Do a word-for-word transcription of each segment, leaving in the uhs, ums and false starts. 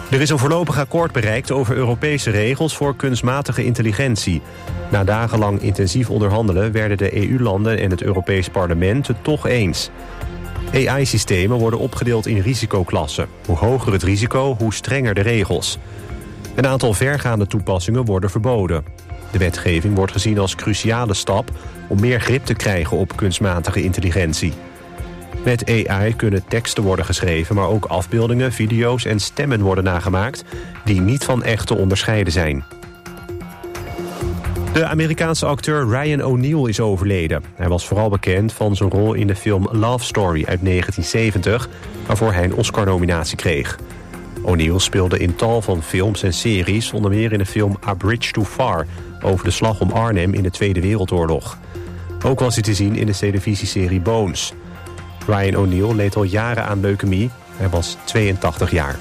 Er is een voorlopig akkoord bereikt over Europese regels voor kunstmatige intelligentie. Na dagenlang intensief onderhandelen werden de E U-landen en het Europees Parlement het toch eens. A I-systemen worden opgedeeld in risicoklassen. Hoe hoger het risico, hoe strenger de regels. Een aantal vergaande toepassingen worden verboden. De wetgeving wordt gezien als cruciale stap om meer grip te krijgen op kunstmatige intelligentie. Met A I kunnen teksten worden geschreven, maar ook afbeeldingen, video's en stemmen worden nagemaakt die niet van echt te onderscheiden zijn. De Amerikaanse acteur Ryan O'Neal is overleden. Hij was vooral bekend van zijn rol in de film Love Story uit negentien zeventig... waarvoor hij een Oscar-nominatie kreeg. O'Neal speelde in tal van films en series, onder meer in de film A Bridge Too Far over de slag om Arnhem in de Tweede Wereldoorlog. Ook was hij te zien in de televisieserie Bones. Ryan O'Neal leed al jaren aan leukemie. Hij was tweeëntachtig jaar.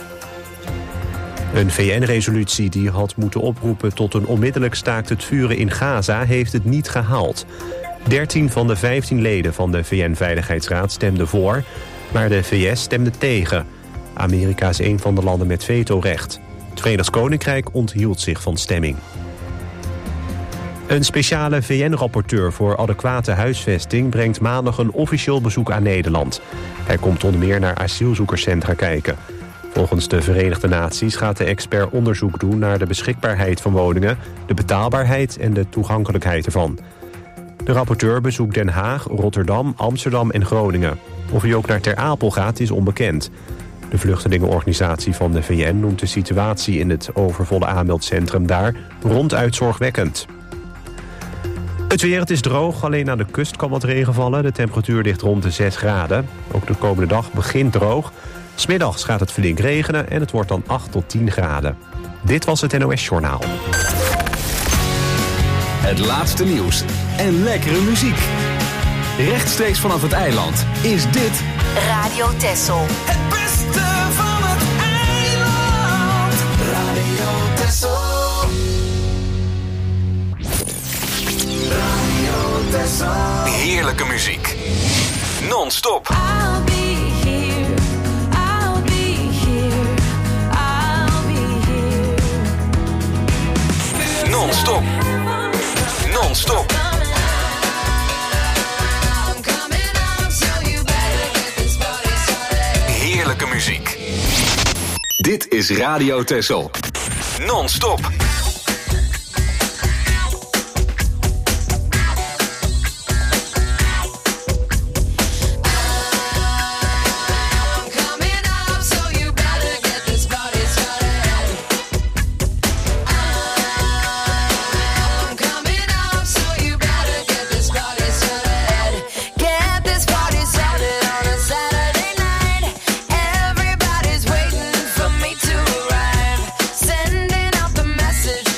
Een V N-resolutie die had moeten oproepen tot een onmiddellijk staakt het vuren in Gaza heeft het niet gehaald. dertien van de vijftien leden van de V N-veiligheidsraad stemden voor, maar de V S stemde tegen. Amerika is een van de landen met vetorecht. Het Verenigd Koninkrijk onthield zich van stemming. Een speciale V N-rapporteur voor adequate huisvesting brengt maandag een officieel bezoek aan Nederland. Hij komt onder meer naar asielzoekerscentra kijken. Volgens de Verenigde Naties gaat de expert onderzoek doen naar de beschikbaarheid van woningen, de betaalbaarheid en de toegankelijkheid ervan. De rapporteur bezoekt Den Haag, Rotterdam, Amsterdam en Groningen. Of hij ook naar Ter Apel gaat is onbekend. De vluchtelingenorganisatie van de V N noemt de situatie in het overvolle aanmeldcentrum daar ronduit zorgwekkend. Het weer, het is droog, alleen aan de kust kan wat regen vallen. De temperatuur ligt rond de zes graden. Ook de komende dag begint droog. 'S Middags gaat het flink regenen en het wordt dan acht tot tien graden. Dit was het N O S Journaal. Het laatste nieuws en lekkere muziek. Rechtstreeks vanaf het eiland is dit Radio Texel. Het beste van het eiland. Radio Texel. Radio Texel. heerlijke muziek. Non-stop. I'll be here. I'll be here. I'll be here. Non-stop. Non-stop. Heerlijke muziek. Dit is Radio Texel. Non-stop. Everybody's waiting for me to arrive. Sending out the message.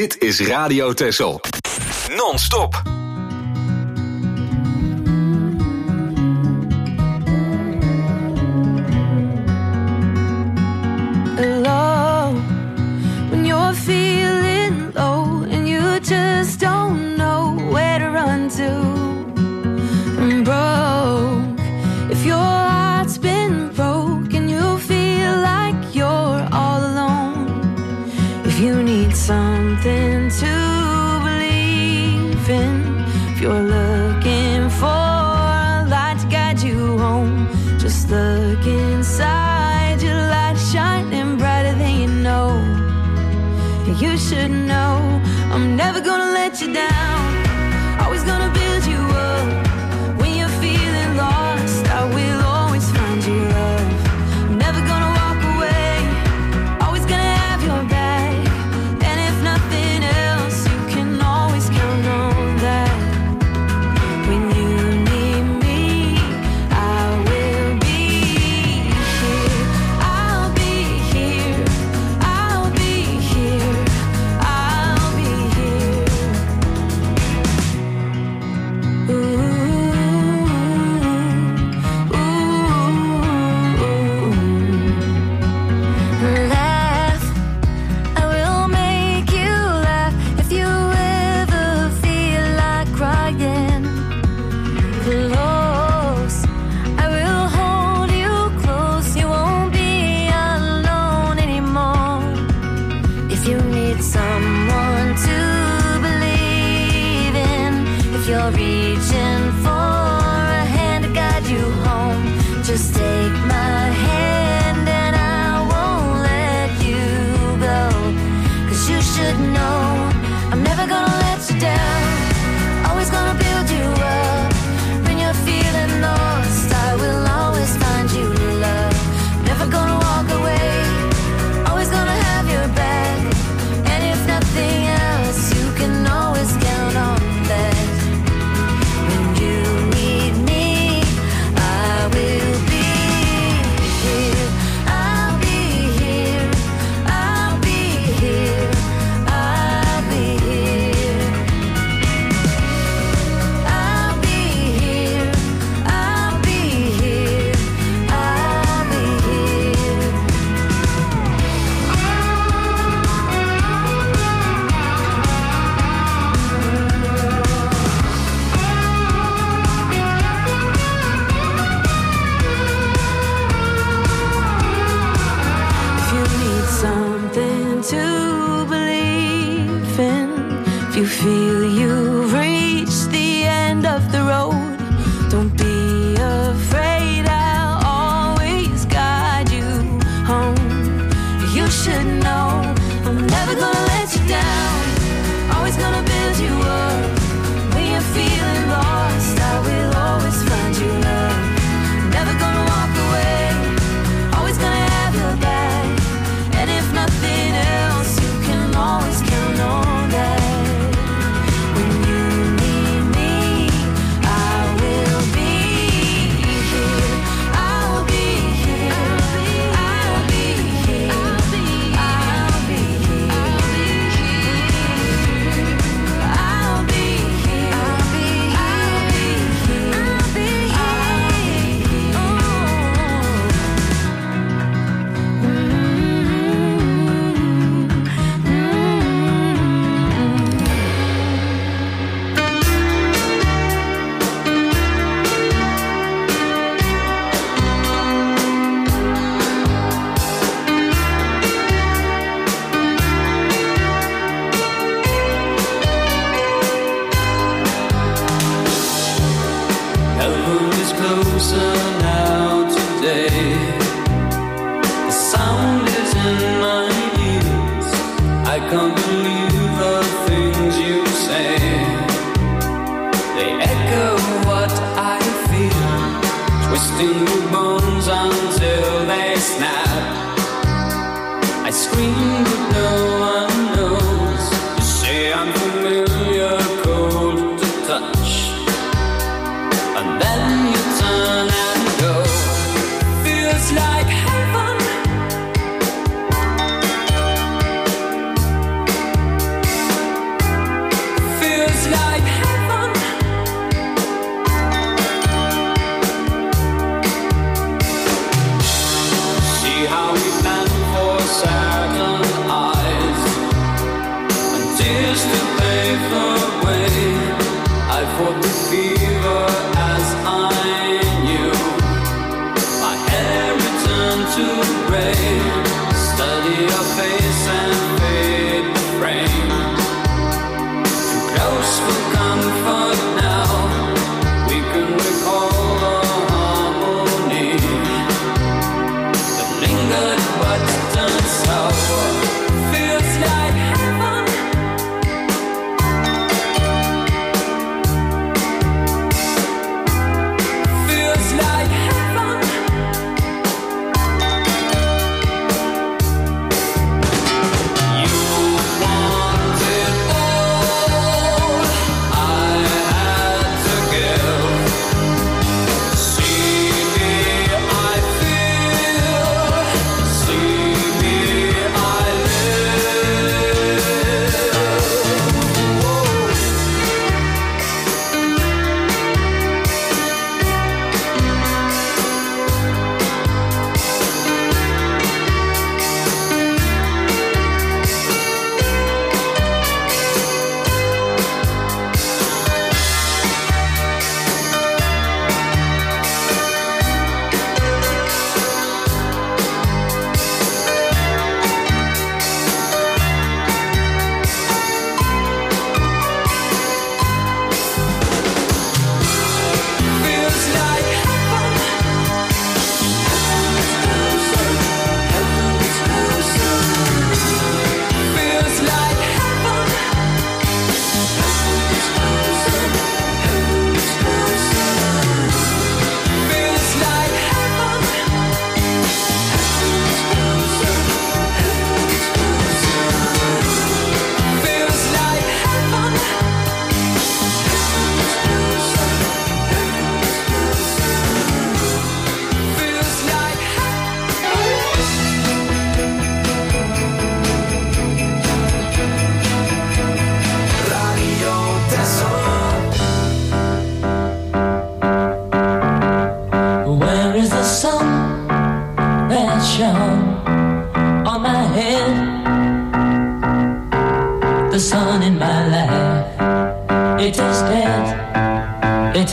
Dit is Radio Texel. Non-stop. Low, when you're feeling low and you just don't know where to run to. I'm broke. If your heart's been broke and you feel like you're all alone. If you need something to believe in. If you're looking for a light to guide you home. Just look inside, your light shining brighter than you know. And you should know I'm never gonna let you down. Always gonna build you up. When you're feeling lost, I will always find you love. I'm never gonna walk away. Always gonna have your back. And if nothing else, you can always count on that. When you need me, I will be here. I'll be here. I'll be here. I'll be here. Ooh, ooh. Laugh. I will make you laugh if you ever feel like crying. Close, I will hold you close. You won't be alone anymore. If you need someone to believe in, if you're reaching for a hand to guide you home, just take my hand and I won't let you go. Cause you should know I'm never gonna let you down. Always gonna build you up. When you're feeling lost, I will always find you love. Never gonna walk away. Always gonna have your back. And if nothing else, you can always count on that. When you need me, I will be here. I'll be here. I'll be here. I'll be here. I'll be here. I'll be here. I'll be here. If you need something to believe in, if you feel you've reached the end of the road, don't be afraid, I'll always guide you home. You should know I'm never gonna let you down. Always gonna build you up. When you're feeling lost, I will always find you love. Never gonna walk away. Always gonna have your back. And if nothing else, you can always count on that. When you need me, I will be here. I'll be here. I'll be here. I'll be here. I'll be here. I'll be here. I'll be here. I'll be here. Heaven is closer now today. The sound is in my ears. I can't believe the things you say. They echo what I feel, twisting the bones until they snap. I scream but no one knows. You say I'm familiar, cold to touch. And then you turn and go.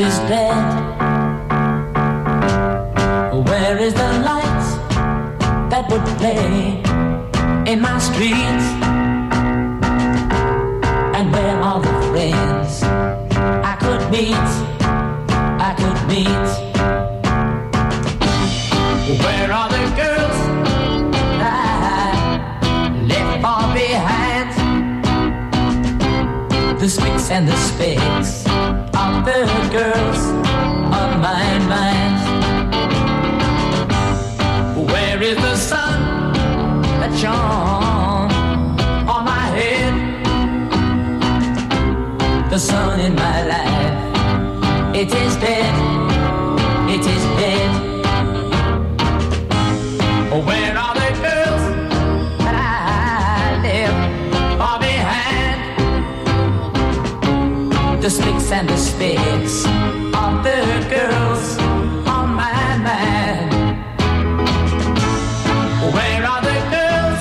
is dead. Where is the light that would play in my streets? And where are the friends I could meet? I could meet. Where are the girls I left far behind? The squeaks and the specks of the girls on my mind. Where is the sun that shone on my head? The sun in my life, it is dead, it is dead. Where are the girls that I left far behind? The sticks and the specks of the girls on my mind. Where are the girls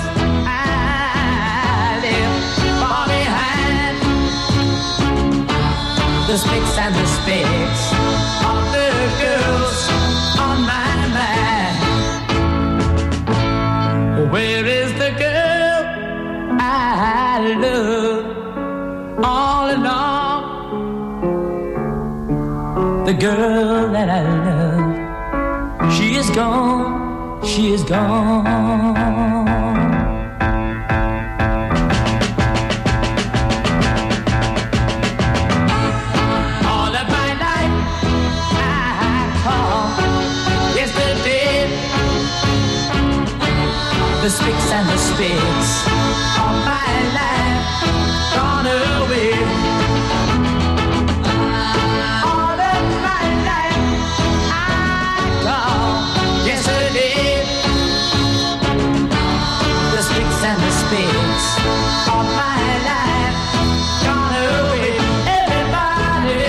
I left far behind? The sticks and the specks of the girls on my mind. Where is the girl I love all along? The girl that I love, she is gone, she is gone. All of my life I call yesterday. The sticks and the specks of my life gone away. All of my life I call yesterday. The sticks and the specks of my life gone away. Everybody,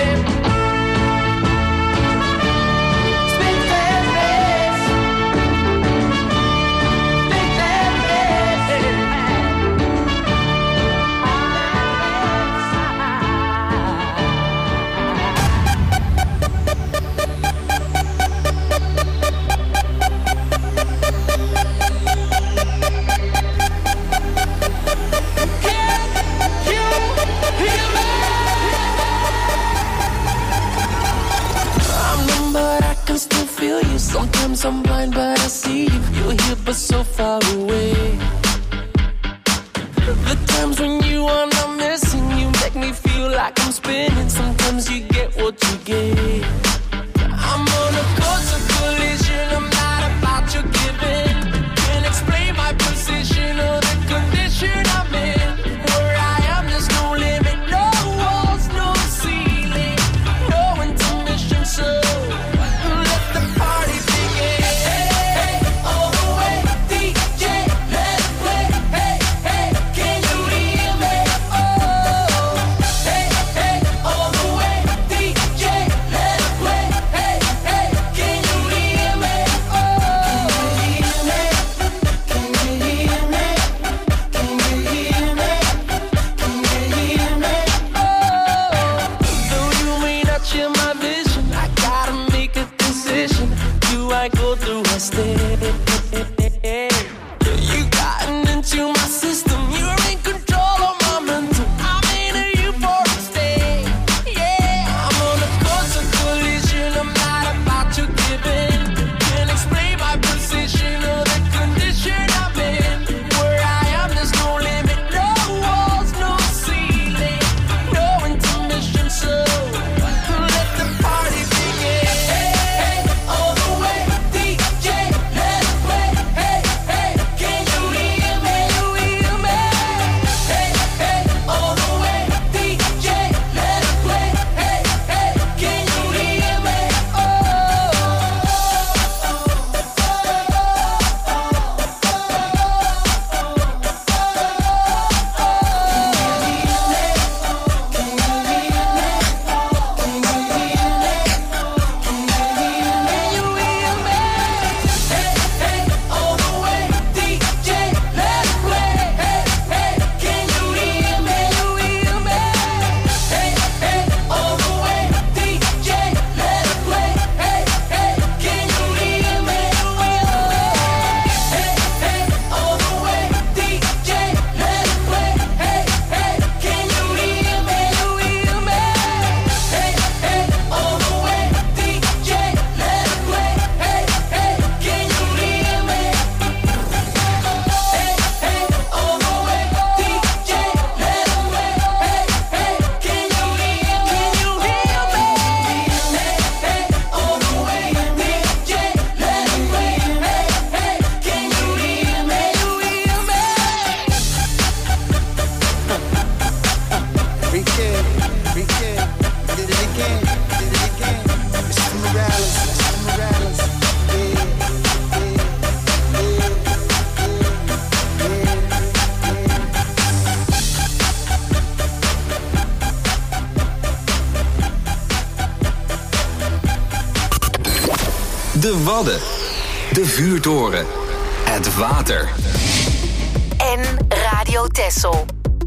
sticks and specks. Sometimes I'm blind, but I see you. You're here, but so far away. The times when you are not missing, you make me feel like I'm spinning. Sometimes you get what you get. I'm on a course of collision. I'm not about your giving. Can't explain my position or the condition I'm in. Where I am, there's no limit, no walls, no ceiling, no intermission. So play. De Wadden. De Vuurtoren. Het water. En Radio Texel.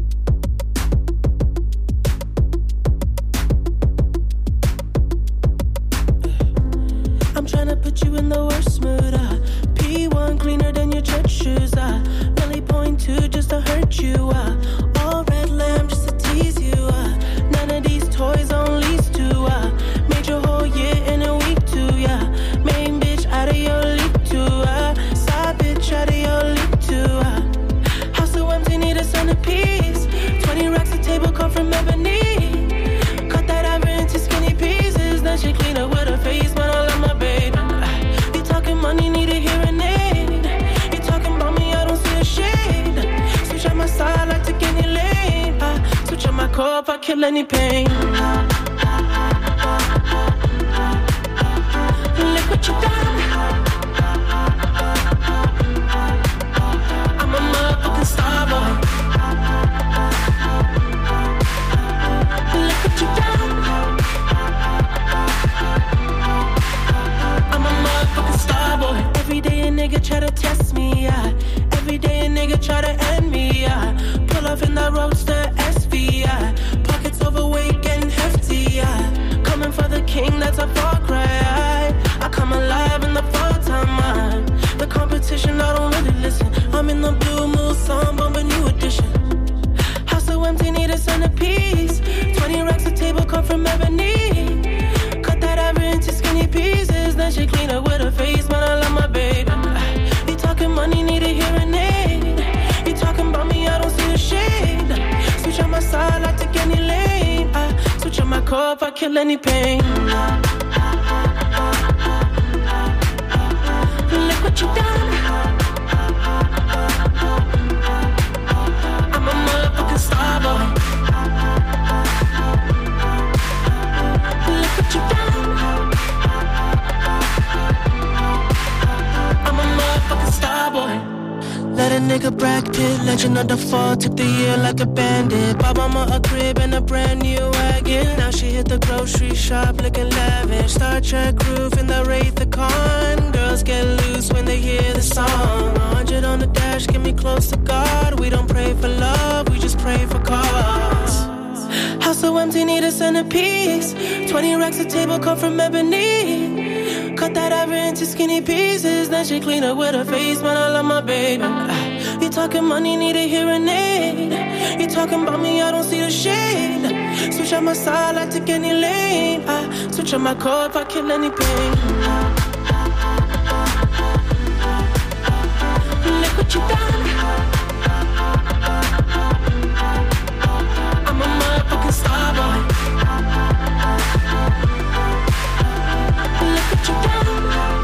I'm trying to put you in the worst mood. Uh, P one cleaner than your church shoes. Uh, really point two just to hurt you. Uh, all red lamb just to tease you. Uh, none of these toys on lease to. Uh, made your whole year in a week too. Yeah, main bitch out of your league too. Uh, side bitch out of your league too. Uh, house so empty, need a centerpiece. Twenty racks a table come from ebony. Cut that ever into skinny pieces. Then she clean up with her face, but I love my baby. You talking money, need a hearing aid. You talking about me, I don't see a shade. Switch on my side, I take any lane. I switch on my core if I kill any pain. Look what you done. I'm a motherfucking star boy. Look what you done. I'm a motherfucking star boy. Every day a nigga try to test me, yeah. Every day a nigga try to end me, yeah. Pull off in that roadster S V, yeah. Pockets overweight, getting hefty, yeah. Coming for the king, that's a far cry. I come alive in the fall time, man. The competition, I don't really listen. I'm in the blue moon, song, bumping new edition. House so empty, need a centerpiece. Twenty racks a table come from ebony. Cut that ever into skinny pieces. Then she clean up with her face, man, I love my baby. You talking money, need a hearing aid. You talking about me, I don't see a shade. Switch on my side, I take any lane. I switch on my core if I kill any pain. Look what you done. I'm a motherfucking star boy. Look what you done. I'm a motherfucking star boy. Let a nigga Brad Pitt, legend of the fall, took the year like a bandit. Bought mama a crib and a brand new wagon. Now she hit the grocery shop looking lavish. Star Trek roof in the Wraith the Con. Girls get loose when they hear the song. A hundred on the dash, get me close to God. We don't pray for love, we just pray for cause. House so empty, need a centerpiece. Twenty racks a table come from ebony. Cut that ever into skinny pieces. Then she clean up with her face, man, I love my baby. You talking money, need a hearing aid. You talking about me, I don't see the shade. Switch on my side, I take any lane. I switch on my core if I kill any pain. Look what you done. I'm a motherfucking star boy. Look what you done.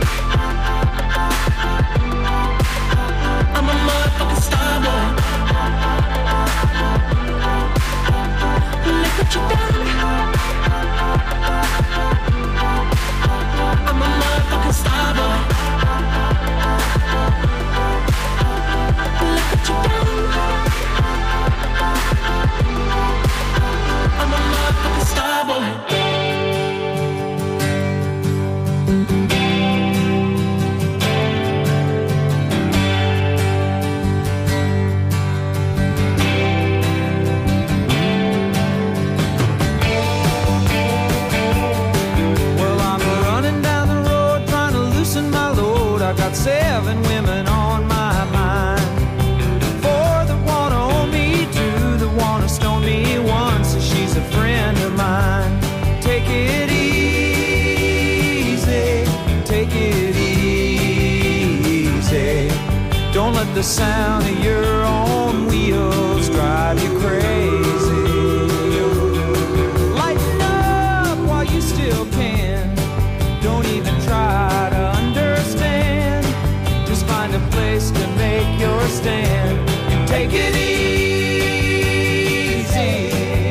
I'm a motherfucking star boy. Look what you done. I'm a motherfucking star boy. Look what you done. I'm a motherfucking star boy. Seven women on my mind. Four that wanna own me, two that wanna stone me, one says she's a friend of mine. Take it easy, take it easy. Don't let the sound of your own wheels drive you crazy. Lighten up while you still can. Don't even try to understand. Just find a place to make your stand and take it easy.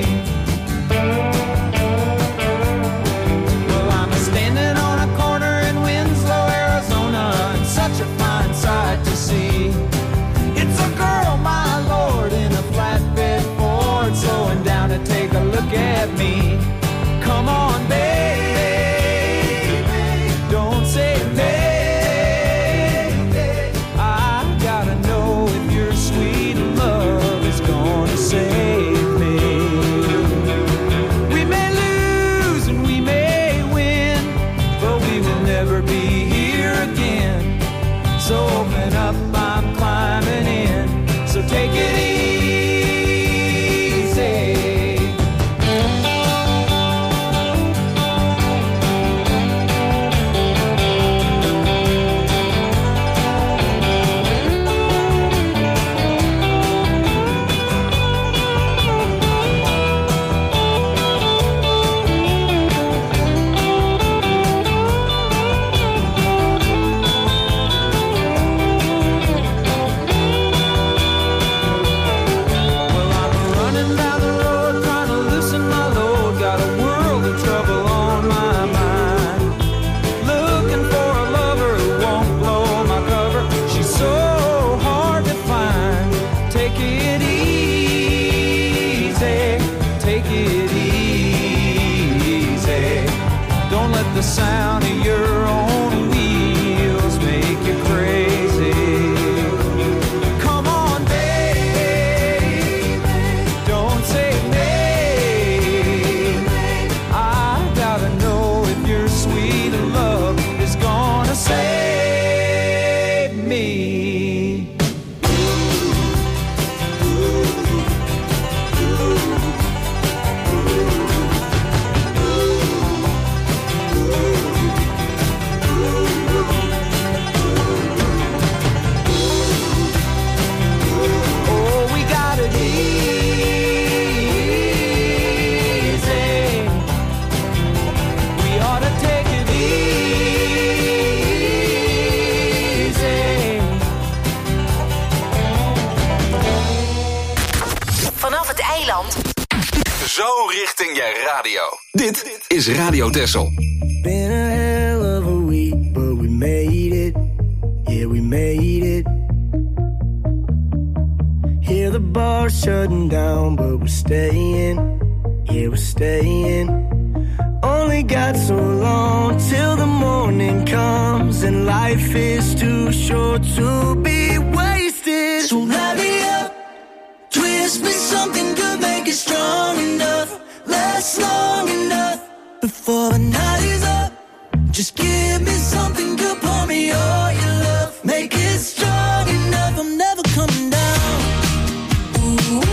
Well, I'm standing on a corner in Winslow, Arizona, and such a fine sight to see. It's a girl, my lord, in a flatbed Ford Dit is Radio Texel. Been a hell of a week, but we made it. Yeah, we made it. Hear the bar shutting down, but we're staying. Yeah, we're staying. Only got so long till the morning comes, and life is too short to be wasted. So light me up, twist me something good, make it strong enough, last long enough before the night is up. Just give me something good, pour me all your love, make it strong enough. I'm never coming down. Ooh.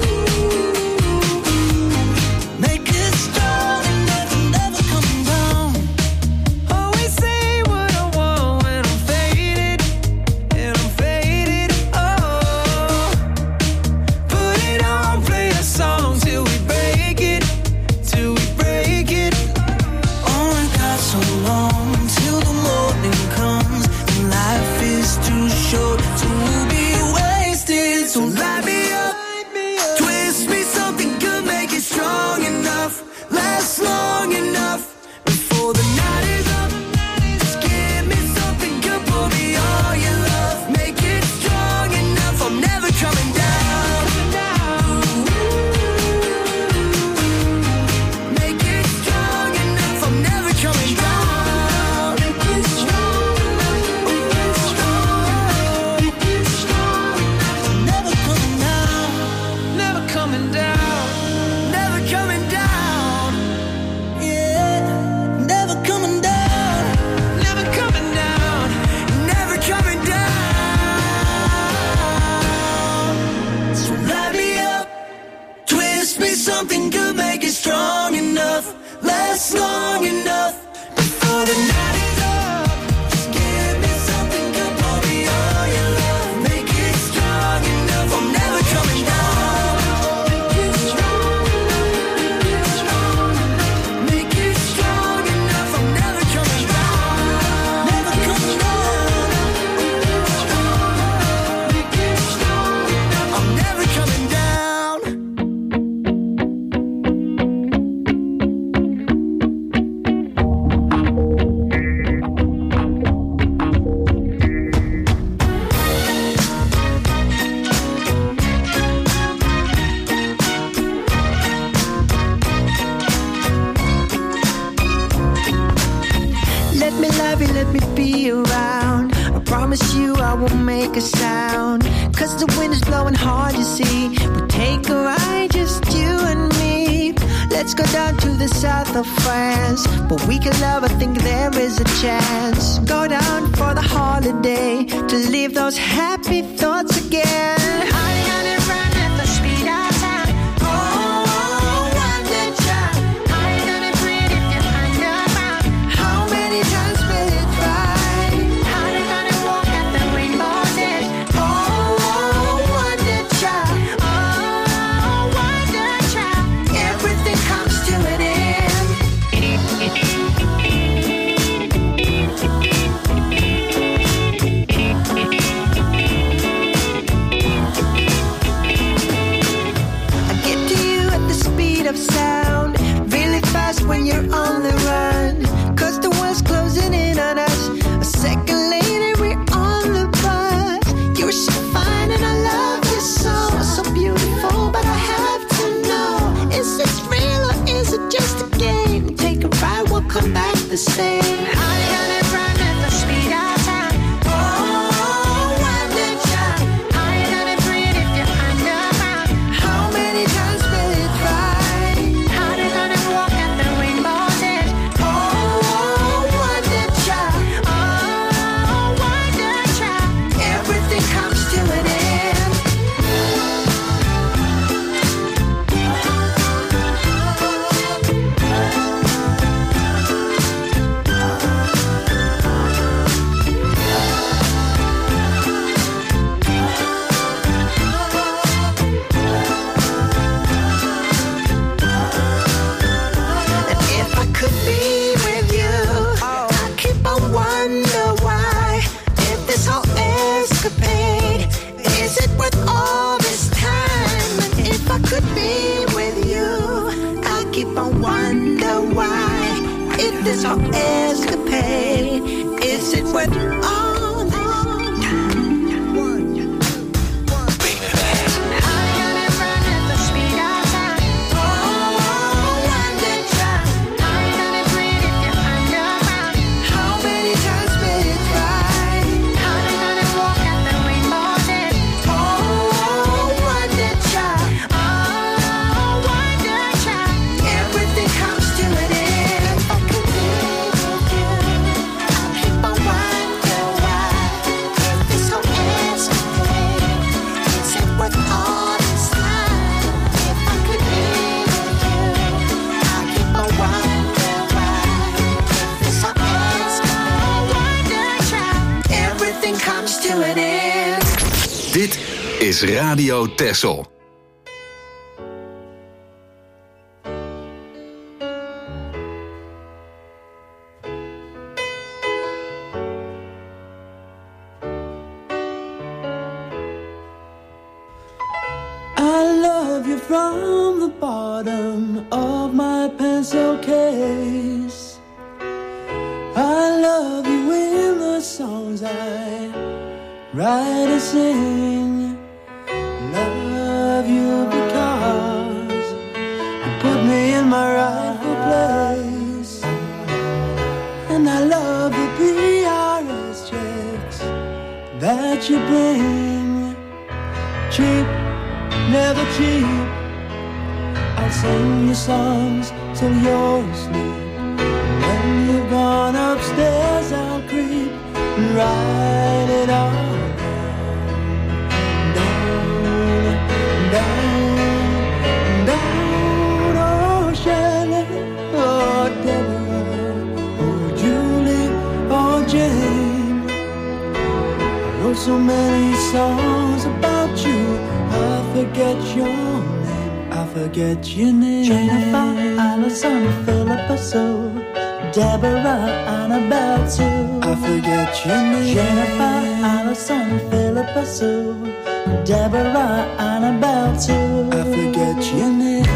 Make it strong enough, I'm never coming down. Always say what I want when I'm faded, and I'm faded. Oh, put it on, play a song till we break it, till we break it. Only got so long till the morning comes, and life is too short to be wasted. So light me up, twist me something good, make it strong enough, last long enough before the night is up. Just give me something good, pour me all your love, make it strong enough. I'm never coming down. Make it strong enough. I'm never coming down. Make it strong enough. Make it strong. Make it strong enough. I'm never coming down. Never coming down. Never coming down. Yeah. Never coming down. Never coming down. Never coming down. So light me up, twist me something good, make it strong enough, last long enough before the night is up. Just give me something good, pour me all your love, make it strong enough. I'm never coming down. Make it strong enough. Make it strong enough. I'm never coming down. Never coming down. Make it strong enough. I'm never coming down. Let me love you, let me be around. I promise you I won't make a sound. Cause the wind is blowing hard, you see. We take a ride, just you and me. Let's go down to the south of France. But we can love, I think there is a chance. Go down for the holiday, to leave those happy thoughts again. Hiding on the run at the speed of sound. Oh, wonder child. Hiding on the grid if you're underground. How many times will it try? How they gonna walk at the rainbow dash? Oh, wonder child. Oh, wonder child. Everything comes to an end. it on, on. One, two, one. Baby, I got it running at the speed of light. Oh, one day try. I got it pretty if you're underground. How many times will it try? How they gonna walk out the rainbow then? Oh, one day try. Oh, one day try. Everything comes to an end. If I could live with you, I'd keep on wondering why. If this whole escapade, is it worth all this time? If I could live with you, I'd keep on wondering why. If this whole escapade, wonder try. Everything comes to an end. Dit is Radio Texel. I love you from the bottom of my pencil case. I love you in the songs I write and sing. Love you because you put me in my rightful place. And I love the P R S checks that you bring. Cheap, never cheap. I'll sing you songs till you're asleep. When you've gone upstairs, I'll creep and write it all down, down, down. Oh, Shelley, oh, Deborah, oh, Julie, oh, Jane. I wrote so many songs about you, I forget your name, I forget your name. Jennifer, Allison, Philippa Sue, Deborah, Annabelle too. I forget your name. Jennifer, Allison, Philippa Sue, Deborah, Annabelle too. I forget your name.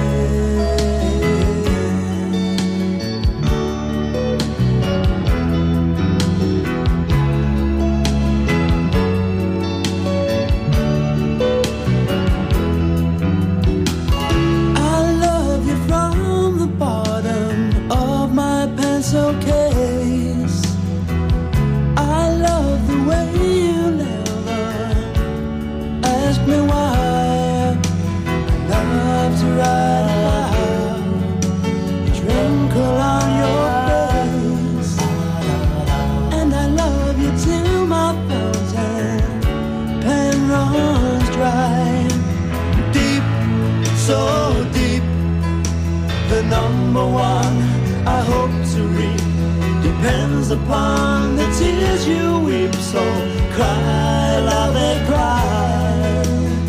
Pencil case. I love the way you never ask me why. I love to write about the twinkle on your face. And I love you till my fountain pen runs dry. Deep, so deep, the number one I hope to reap depends upon the tears you weep. So cry, love it, cry,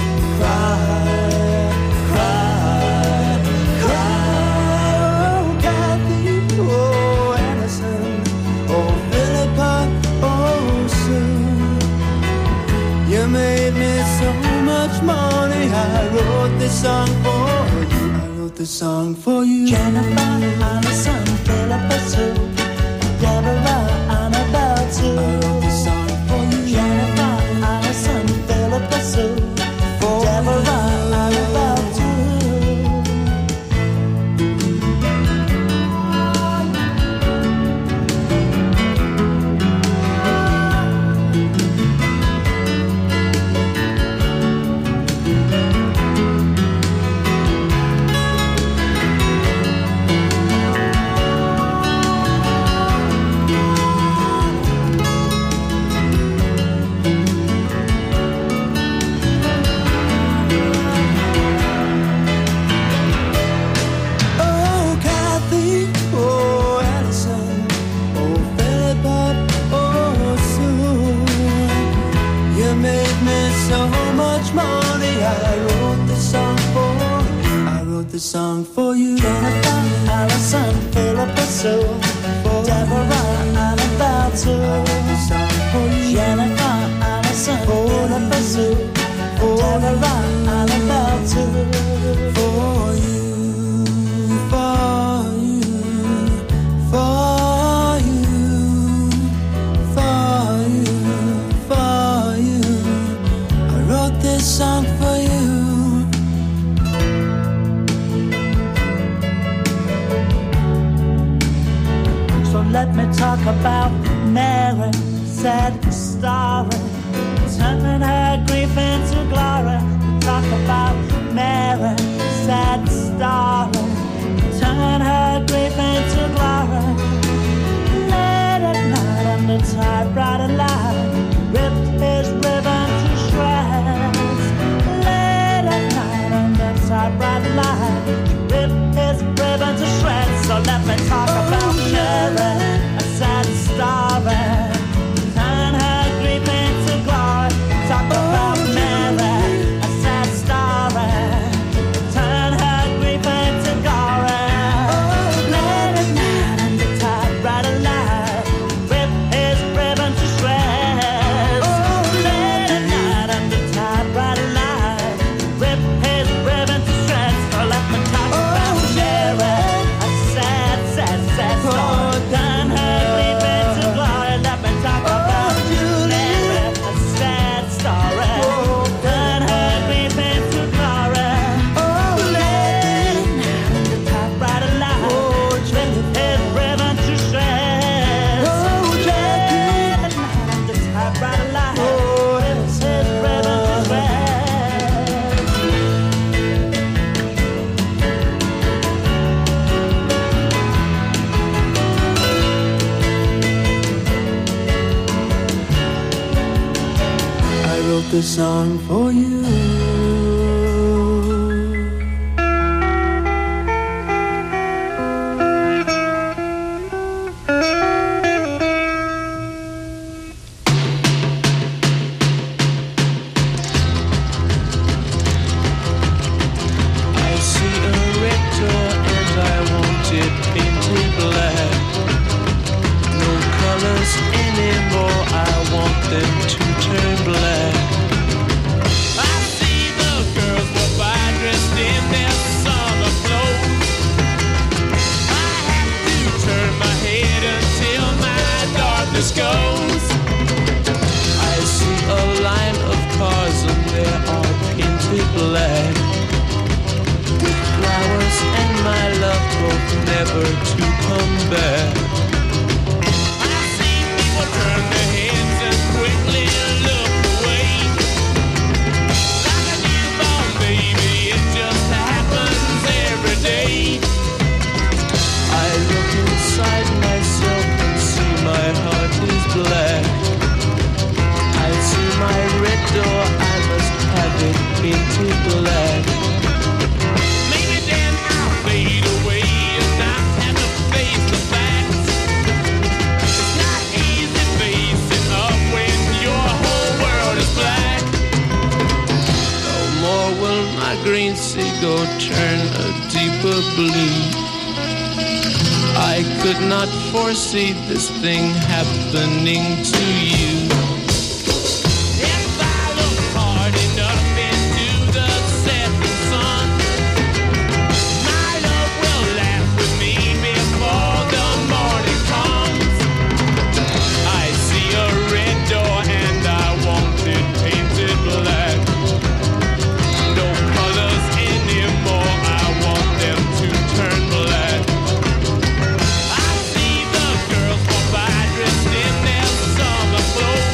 cry, cry, cry. Oh, Kathy, oh, Anderson, oh, Philippa, oh, Sue. You made me so much money. I wrote this song for you. This song for you. Jennifer, Allison, Philippa Sue, Deborah, Annabelle too. I wrote this song for you. Jennifer, Allison, Philippa Sue, Deborah, Annabelle too. This song for you. Jennifer, Allison, Philippa Sue, Deborah, Annabelle too. This song for you. Jennifer, Allison, Philippa Sue, Deborah, Annabelle too. For you, for you, for you, for about Mary, sad story, turning her grief into glory. Talk about Mary, sad story, turning her grief into glory. Late at night under typewriter light, ripped his ribbon to shreds. Late at night under typewriter light, ripped his ribbon to shreds. So let me talk about Mary, a sad story, turn her grief into glory. Talk about Mary, a sad story, turn her grief into glory. Late at night under typewriter light, rip his ribbon to shreds. Late at night under typewriter light, rip his ribbon to shreds. So let me talk about Mary, a sad, sad, sad story, turn her grief into glory. Let me talk about Mary, a sad story, turn her grief into glory. Late at night under typewriter light, rip his ribbon to shreds. Late at night under typewriter light, rip his ribbon to shreds. I wrote this song for you. I see a red door and I want it painted black. No colors anymore, I want them to turn black. I see the girls go by dressed in their summer clothes. I have to turn my head until my darkness goes. I see a line of cars and they are painted black, with flowers and my love both never to come back. I see people turn their heads and quickly look away. Like a newborn baby, it just happens every day. I look inside myself and see my heart is black. I see my red door, I must have it painted black. Maybe then I'll fade away and not have to face the facts. It's not easy facing up when your whole world is black. No more will my green seagull turn a deeper blue. I could not foresee this thing happening to you. If I look hard enough into the setting sun, my love will laugh with me before the morning comes. I see a red door and I want it painted black. No colors anymore, I want them to turn black. I see the girls walk by dressed in their summer clothes.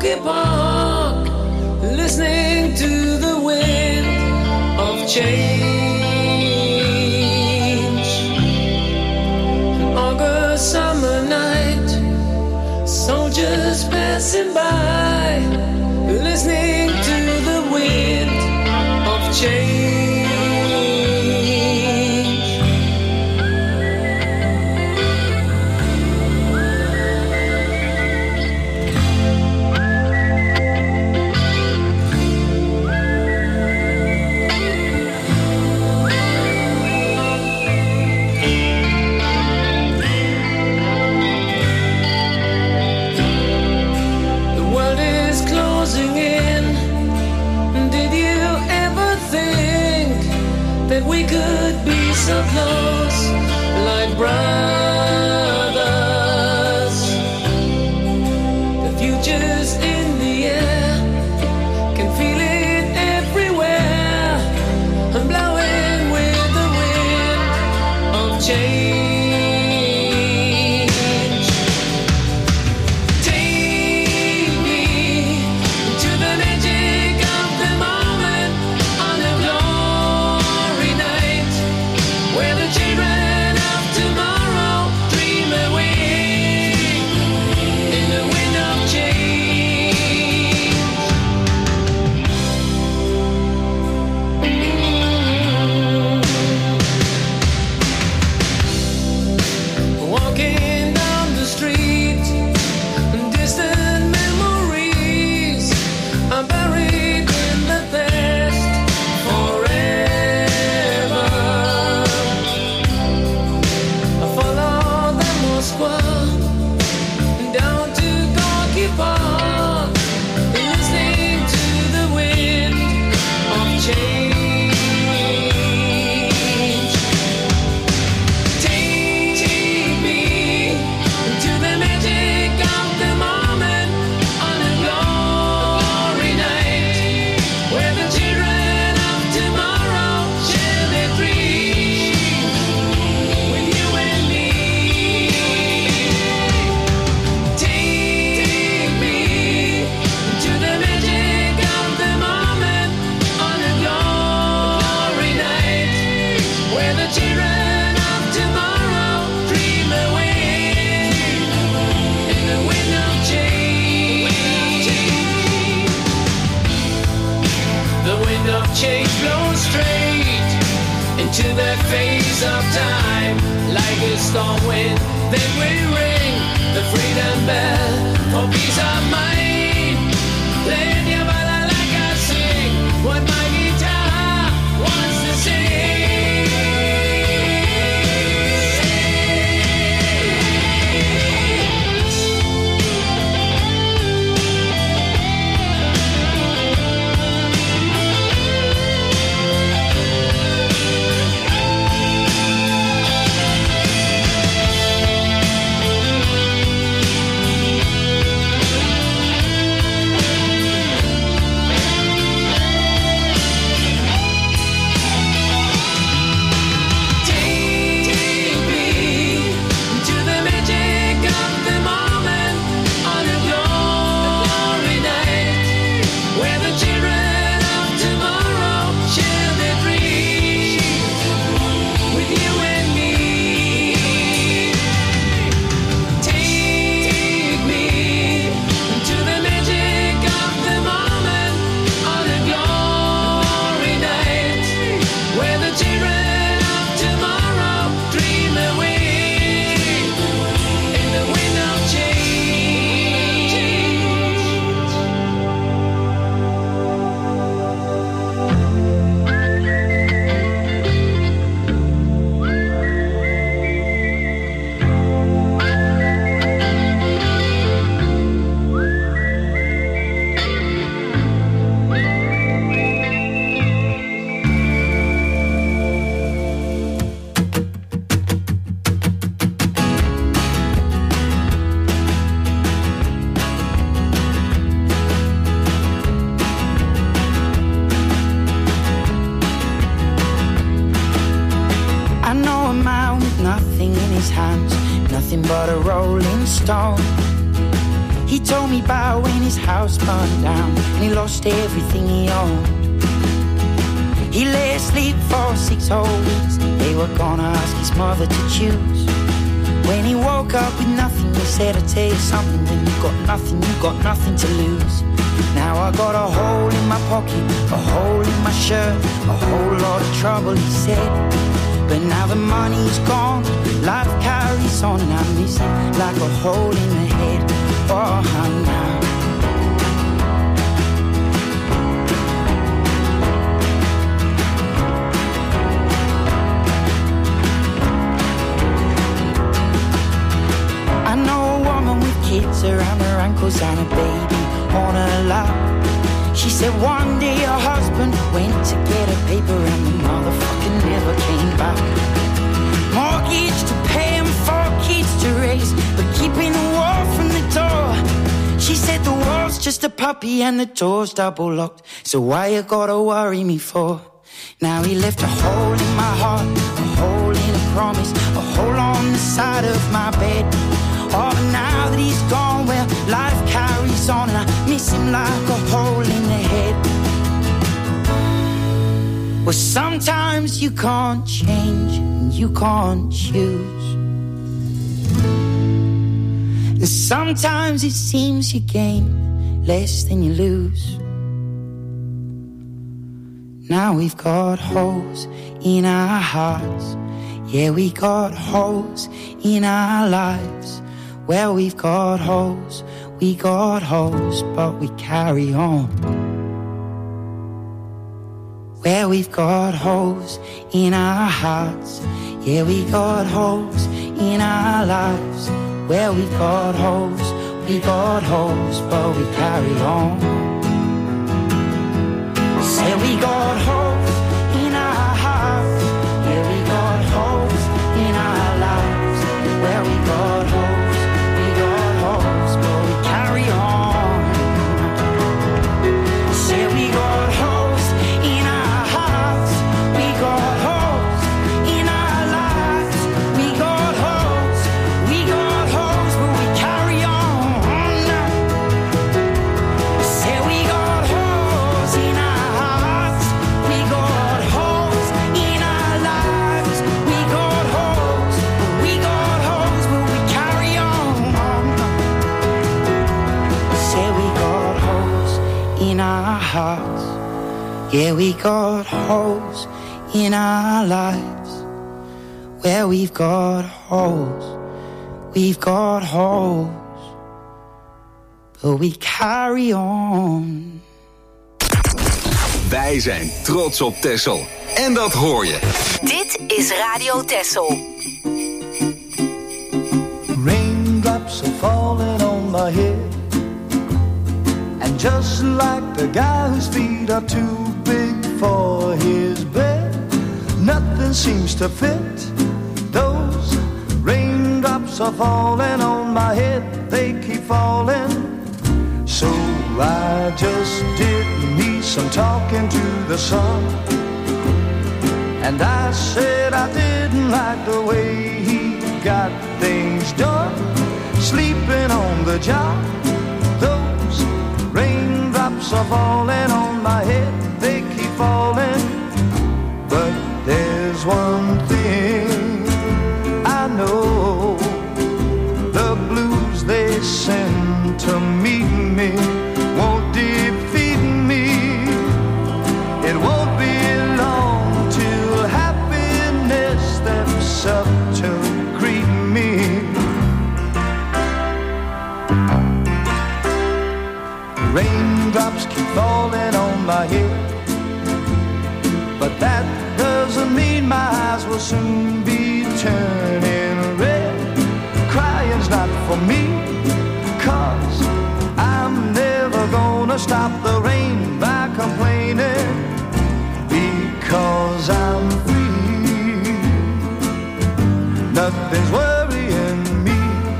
Gorky Park, listening to the wind of change. An August summer night, soldiers passing by, listening to the wind of change. We could be so close, like brothers. The future's in the air, can feel it everywhere. I'm blowing with the wind of change. Take me to the magic of the moment on a glory night, where the children of tomorrow dream away in the wind of change. Walking down the street, distant memories are buried in the past forever. I follow the Moskva down to Gorky Park, listening to the wind of change. Take, take me to the magic of the moment on a glory night, where the children of tomorrow share their dreams with you and me. Take me to the magic of the moment on a glory night, where the children of tomorrow dream away in the wind of change. The wind of change blows straight into the face of time, like a storm wind. Then we ring the freedom bell for peace of mind. Play your balalaika, sing what my guitar wants to sing. Take me to the magic of the moment on a glory night, where the children of tomorrow share their dreams with you and me. Take me to the magic of the moment on a glory night, where the children of tomorrow dream away in the wind of change. I know a man with nothing in his hands, nothing but a rolling stone. He told me about when his house burned down and he lost everything he owned. He lay asleep for six whole weeks. They were gonna ask his mother to choose. When he woke up with nothing, he said, I'll tell you something, when you got nothing, you got nothing to lose. Now I got a hole in my pocket, a hole in my shirt, a whole lot of trouble, he said. But now the money's gone, life carries on, and I miss it like a hole in the head. Oh, now I know a woman with kids around her ankles and a baby on her lap. She said one day her husband went to get a paper and the motherfucker never came back. Mortgage to pay and four kids to raise, but keeping the wall from the door. She said the wall's just a puppy and the door's double locked, so why you gotta worry me for? Now he left a hole in my heart, a hole in a promise, a hole on the side of my bed. Oh, but now that he's gone, well, life carries on, and I miss him like a hole in the head. Well, sometimes you can't change, and you can't choose. And sometimes it seems you gain less than you lose. Now we've got holes in our hearts. Yeah, we got holes in our lives. Well, we've got holes, we got holes, but we carry on. Well, we've got holes in our hearts. Yeah, we got holes in our lives. Well, we've got holes, we got holes, but we carry on. Say we got holes in our hearts. Yeah, we got holes in our lives. Well, we got holes, we got holes, but we carry on. Say we got holes in our hearts. We got holes in our lives. We got holes, we got holes, but we carry on. Say we got holes in our hearts. We got holes in our lives. We got holes, we got holes, but we carry on. Say we got holes in our hearts. Yeah, we got holes in our lives. Where we've got holes, we've got holes, but we carry on. Wij zijn trots op Texel. En dat hoor je. Dit is Radio Texel. Raindrops are falling on my head, and just like the guy whose feet are too big for his bed, nothing seems to fit. Those raindrops are falling on my head, they keep falling. So I just did me some talking to the sun, and I said I didn't like the way he got things done, sleeping on the job. Those raindrops are falling on my head, they keep falling. But there's one thing I know, the blues they send to meet me won't defeat me. It won't be long till happiness steps up to greet me. Raindrops keep falling on my head, but that doesn't mean my eyes will soon be turning red. Crying's not for me, 'cause I'm never gonna stop the rain by complaining, because I'm free. Nothing's worrying me.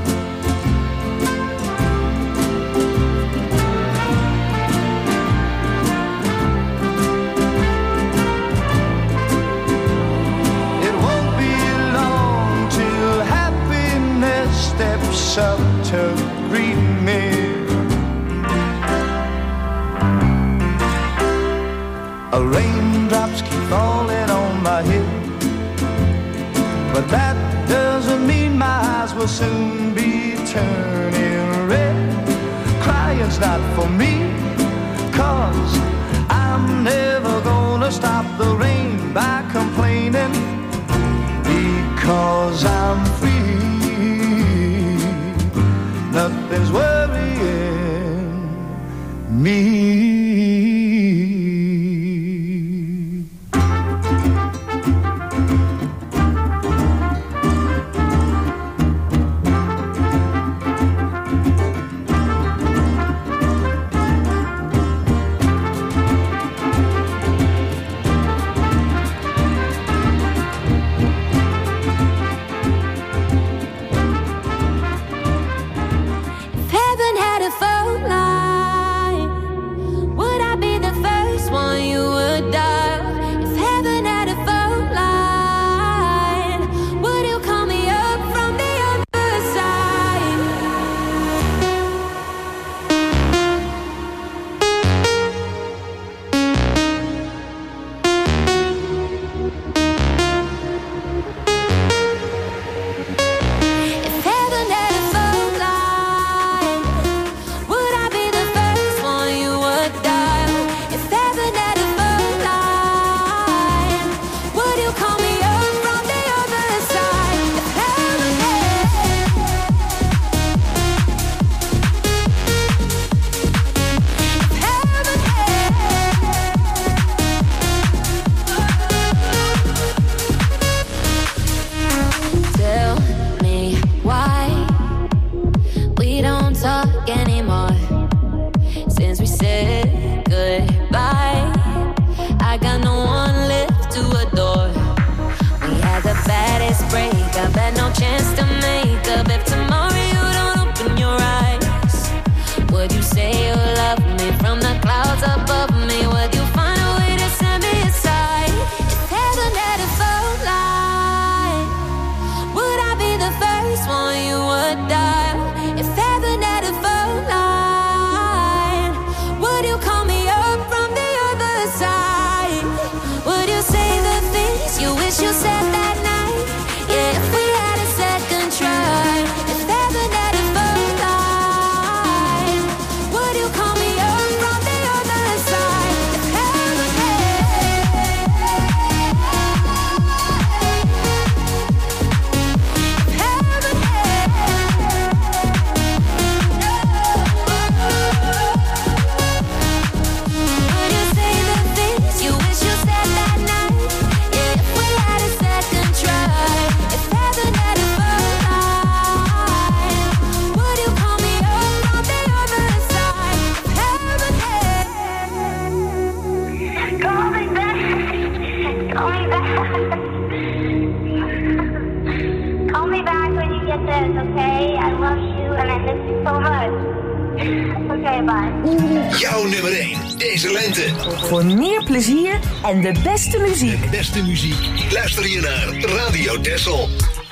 It won't be long till happiness steps up to greet me. Raindrops keep falling on my head, but that doesn't mean my eyes will soon be turning red. Crying's not for me, 'cause I'm never gonna stop the rain by complaining, because I'm free. Nothing's worrying me. Jouw nummer één, deze lente. Voor meer plezier en de beste muziek. De beste muziek. Luister je naar Radio Texel.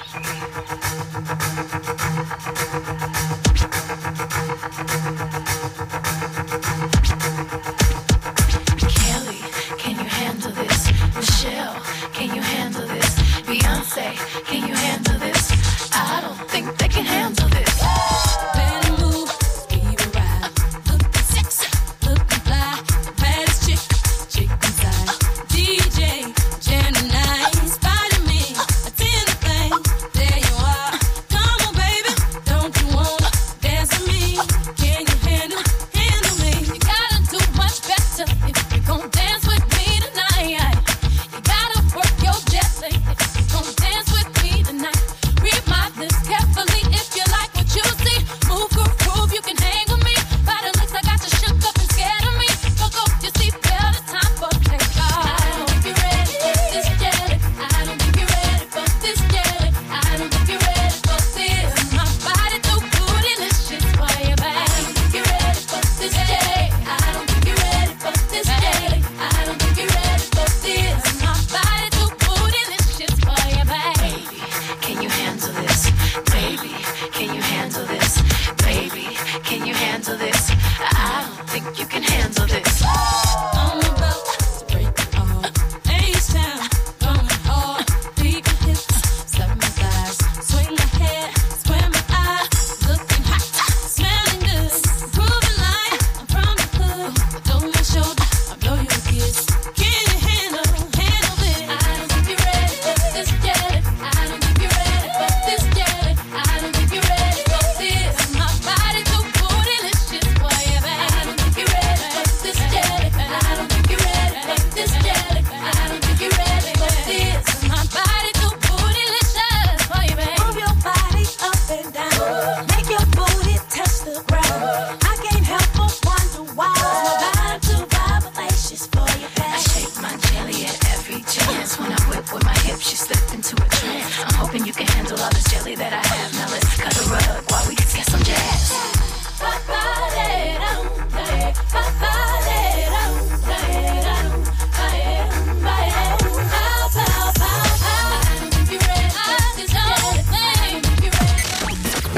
Kelly, can you handle this? Michelle, can you handle this? Beyonce, can you handle this? I don't think they can handle this. D J, Gemini, Spider-Man, attend the thing.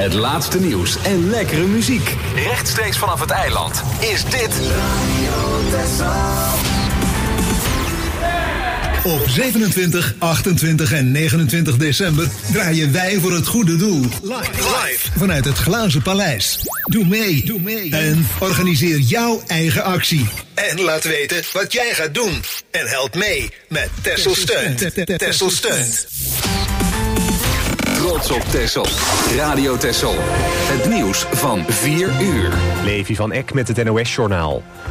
Het laatste nieuws en lekkere muziek. Rechtstreeks vanaf het eiland is dit Radio Texel. Op zevenentwintig, achtentwintig en negenentwintig december draaien wij voor het goede doel. Live, live vanuit het Glazen Paleis. Doe mee, doe mee en organiseer jouw eigen actie. En laat weten wat jij gaat doen. En help mee met Texel Steunt. Texel Steunt. Trots op Texel. Radio Texel. Het nieuws van vier uur. Levi van Eck met het N O S-journaal.